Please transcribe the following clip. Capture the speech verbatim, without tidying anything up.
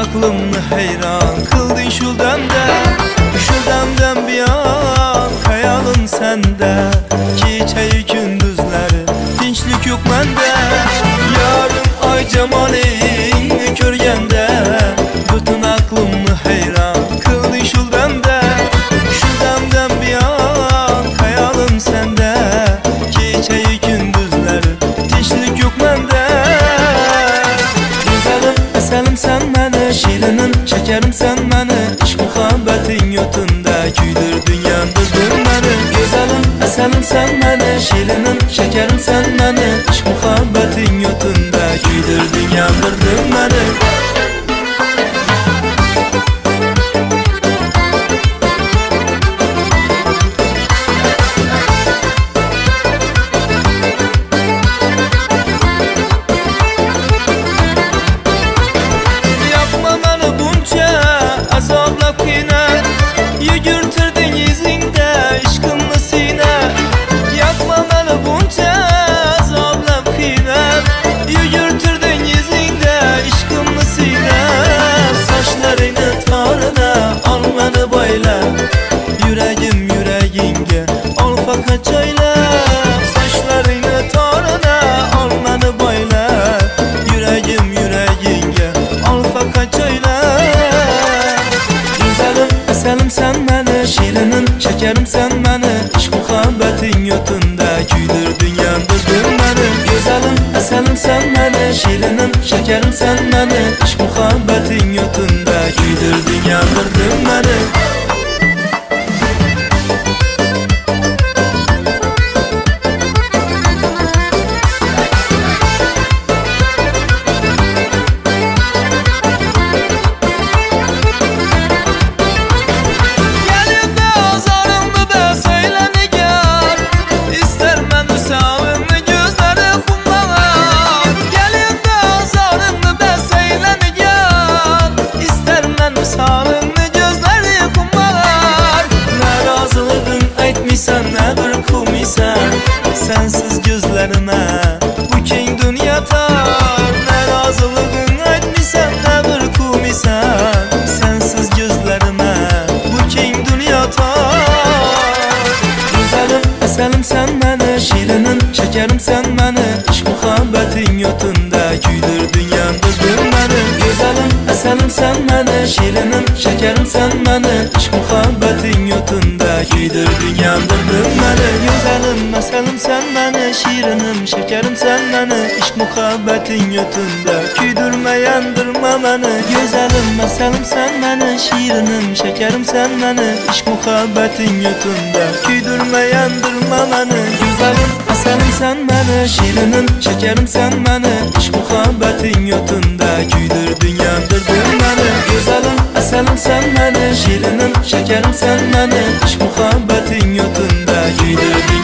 aklımni hayron qilding shu damda, shu damdan buyon xayolim senda. Kecha-yu kunduzlari tinchlik yo'q menda, yorim oy jamolingni ko'rganda butun aqlimni hayron qilding shu damda, shu damdan buyon xayolim senda. Kecha-yu kunduzlari tinchlik yo'q menda. Go'zalim asalim sen meni, shirinim shakarim sen meni, ishq muhabbating yotunda kuydirding yondirding meni. Go'zalim asalim sen meni, shirinim shakarim sen meni, ishq muhabbating yotunda kuydirding yondirding meni. Yugurtirding izingda ishqimni siynab, yoqma meni buncha azoblab qiynab. Yugurtirding izingda ishqimni siynab, sochlaringni torida ol meni boylab, yuragim yuragingga ol faqat joylab. Sochlaringni torida ol meni boylab, yuragim yuragingga ol faqat joylab. Go'zalim asalim sen meni, shirinim shakarim sen meni, ishq muhabbating yotunda kuydirding yondirding meni. Go'zalim asalim sen meni, shirinim shakarim sen meni, ishq muhabbating yotunda kuydirding yondirding meni. Sen ne bir kumisan, sensiz gözlerime bu keng dünya tar. Narazılığın aytmisan ne bir kumisan, sensiz gözlerime bu keng dünya tar. Güzelim asalim sen meni, şirinim şekerim sen meni, ishq muhabbating yotunda kuydirding yondirding meni. Güzelim asalim sen meni, şirinim şekerim sen meni, ishq muhabbating yotunda kuydirding yondirding meni. Güzelim asalim sen meni, şirinim şekerim sen meni, ishq muhabbating yotunda kuydirma yondirma meni. Güzelim asalim sen meni, şirinim şekerim sen meni, ishq muhabbating yotunda kuydirma yondirma meni. Güzelim asalim sen meni, şirinim şekerim sen meni, ishq muhabbating yotunda kuydirding yondirding meni. Güzelim asalim sen meni, şirinim şekerim sen meni, ishq muhabbating yotunda kuydirding